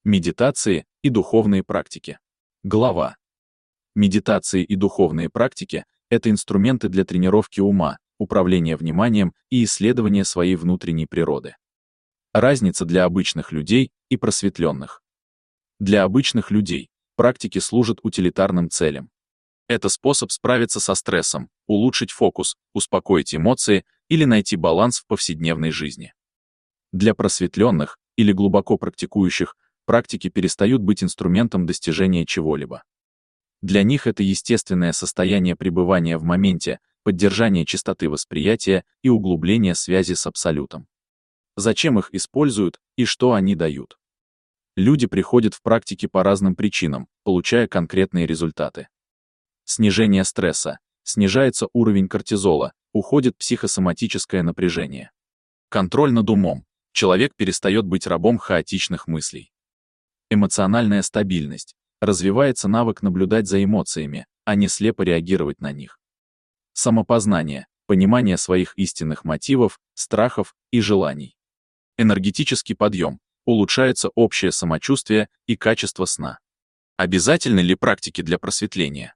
Медитации и духовные практики. Глава. Медитации и духовные практики — это инструменты для тренировки ума, управления вниманием и исследования своей внутренней природы. Разница для обычных людей и просветленных. Для обычных людей практики служат утилитарным целям. Это способ справиться со стрессом, улучшить фокус, успокоить эмоции или найти баланс в повседневной жизни. Для просветленных или глубоко практикующих практики перестают быть инструментом достижения чего-либо. Для них это естественное состояние пребывания в моменте, поддержание чистоты восприятия и углубление связи с Абсолютом. Зачем их используют и что они дают? Люди приходят в практики по разным причинам, получая конкретные результаты. Снижение стресса, снижается уровень кортизола, уходит психосоматическое напряжение. Контроль над умом, человек перестает быть рабом хаотичных мыслей. Эмоциональная стабильность, развивается навык наблюдать за эмоциями, а не слепо реагировать на них. Самопознание, понимание своих истинных мотивов, страхов и желаний. Энергетический подъем, улучшается общее самочувствие и качество сна. Обязательны ли практики для просветления?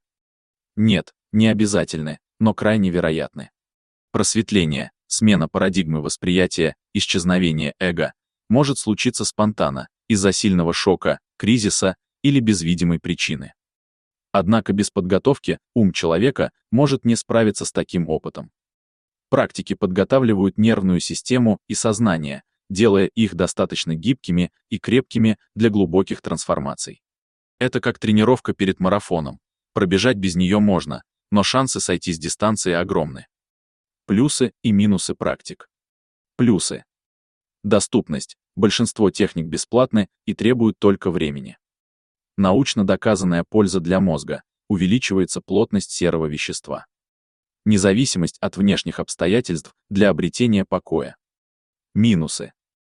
Нет, не обязательны, но крайне вероятны. Просветление, смена парадигмы восприятия, исчезновение эго, может случиться спонтанно, из-за сильного шока, кризиса или без видимой причины. Однако без подготовки ум человека может не справиться с таким опытом. Практики подготавливают нервную систему и сознание, делая их достаточно гибкими и крепкими для глубоких трансформаций. Это как тренировка перед марафоном. Пробежать без нее можно, но шансы сойти с дистанции огромны. Плюсы и минусы практик. Плюсы. Доступность. Большинство техник бесплатны и требуют только времени. Научно доказанная польза для мозга. Увеличивается плотность серого вещества. Независимость от внешних обстоятельств для обретения покоя. Минусы.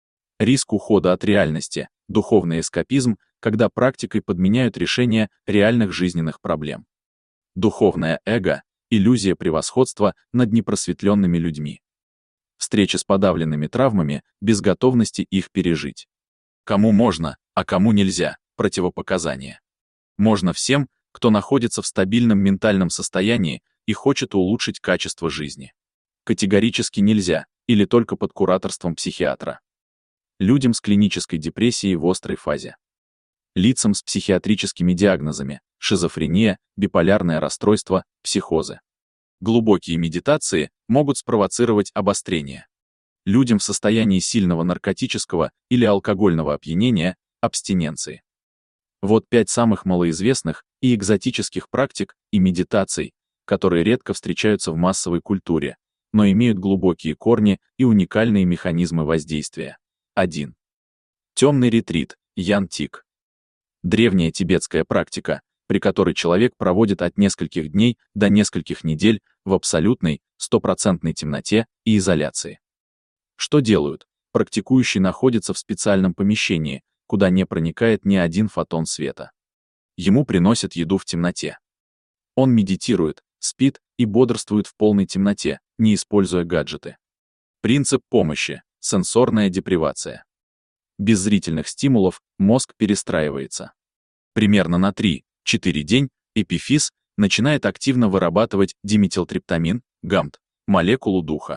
Риск ухода от реальности, духовный эскапизм, когда практикой подменяют решение реальных жизненных проблем. Духовное эго, иллюзия превосходства над непросветленными людьми. Встреча с подавленными травмами, без готовности их пережить. Кому можно, а кому нельзя, противопоказания. Можно всем, кто находится в стабильном ментальном состоянии и хочет улучшить качество жизни. Категорически нельзя, или только под кураторством психиатра. Людям с клинической депрессией в острой фазе. Лицам с психиатрическими диагнозами, шизофрения, биполярное расстройство, психозы. Глубокие медитации могут спровоцировать обострение. Людям в состоянии сильного наркотического или алкогольного опьянения, абстиненции. Вот 5 самых малоизвестных и экзотических практик и медитаций, которые редко встречаются в массовой культуре, но имеют глубокие корни и уникальные механизмы воздействия. 1. Темный ретрит, ян-тик. Древняя тибетская практика, при которой человек проводит от нескольких дней до нескольких недель в абсолютной, стопроцентной темноте и изоляции. Что делают? Практикующий находится в специальном помещении, куда не проникает ни один фотон света. Ему приносят еду в темноте. Он медитирует, спит и бодрствует в полной темноте, не используя гаджеты. Принцип помощи – сенсорная депривация. Без зрительных стимулов мозг перестраивается. Примерно на 3-4 день эпифиз начинает активно вырабатывать диметилтриптамин, ГАМТ, молекулу духа.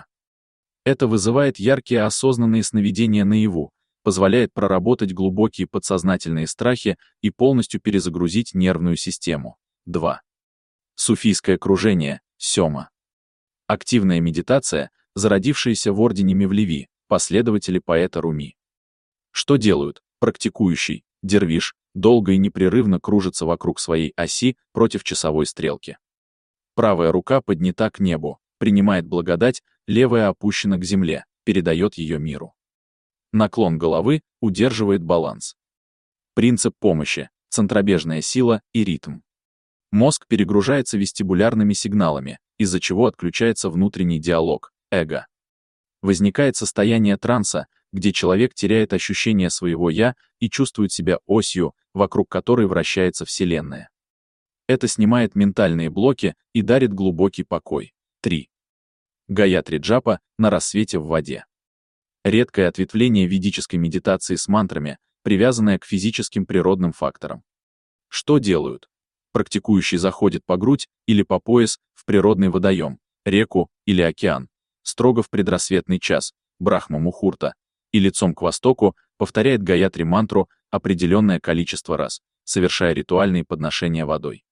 Это вызывает яркие осознанные сновидения наяву, позволяет проработать глубокие подсознательные страхи и полностью перезагрузить нервную систему. 2. Суфийское кружение, сёма. Активная медитация, зародившаяся в ордене Мевлеви, последователи поэта Руми. Что делают? Практикующий, дервиш, долго и непрерывно кружится вокруг своей оси против часовой стрелки. Правая рука поднята к небу, принимает благодать, левая опущена к земле, передает ее миру. Наклон головы удерживает баланс. Принцип помощи, центробежная сила и ритм. Мозг перегружается вестибулярными сигналами, из-за чего отключается внутренний диалог, эго. Возникает состояние транса, где человек теряет ощущение своего «я» и чувствует себя осью, вокруг которой вращается Вселенная. Это снимает ментальные блоки и дарит глубокий покой. 3. Гаятри джапа на рассвете в воде. Редкое ответвление ведической медитации с мантрами, привязанная к физическим природным факторам. Что делают? Практикующий заходит по грудь или по пояс в природный водоем, реку или океан, строго в предрассветный час, Брахма-мухурта, и лицом к востоку повторяет Гаятри мантру определенное количество раз, совершая ритуальные подношения водой.